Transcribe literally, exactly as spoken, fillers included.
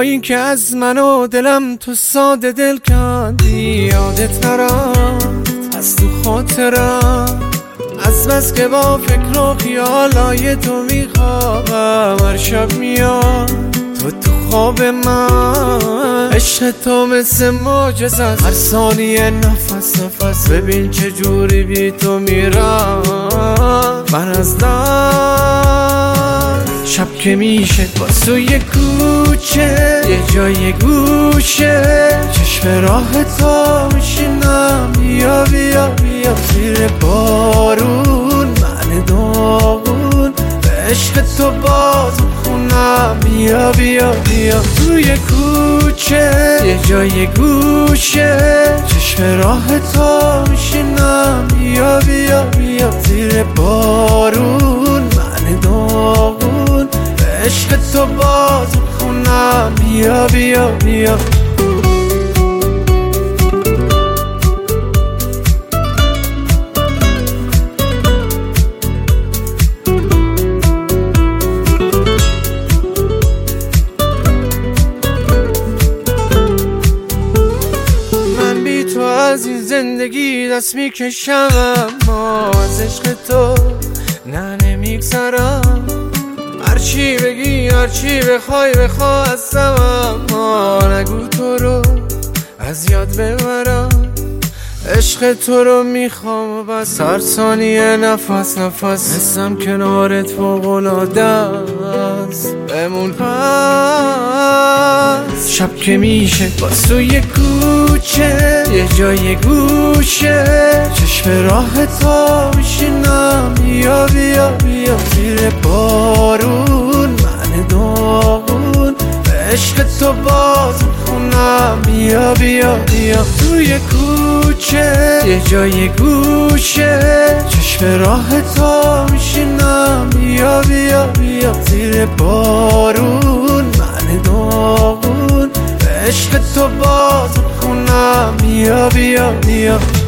این که از من و دلم تو ساده دل کندی، یادت نرم از تو خاطرم، از بس که با فکر و خیالای تو میخوابم. هر شب میاد تو تو خواب من، عشق تو مثل معجزه است، هر ثانیه نفس نفس. ببین چه جوری بی تو میرم من از دست. شب که میشه با سوی کوچه یه جای گوشه، چشم راه تو میشینم. بیا بیا بیا زیر بارون من داغون، به عشق تو باز خونم. بیا بیا بیا توی کوچه یه جای گوشه، چشم راه تو میشینم. بیا بیا بیا زیر بارون من داغون، به عشق تو باز خونم. بیا بیا بیا از این زندگی دست میکشم، اما از عشق تو نه نمیگذرم. هرچی بگی هرچی بخوای بخوا ازم، اما نگو تو رو از یاد ببرم. عشق تو رو میخوام و بس، هر ثانیه نفس نفس. حسم کنارت فوق‌العاده است، بمون پس. شب که میشه با سوی کوچه یه جای گوشه، چشم راه تو میشینم. بیا بیا بیا زیر بارون من داغون، به عشق تو باز خونم. بیا بیا بیا توی کوچه یه جای گوشه، چشم راه تو میشینم. بیا بیا بیا زیر بارون من داغون، به عشق تو باز خونم. بیا بیا بیا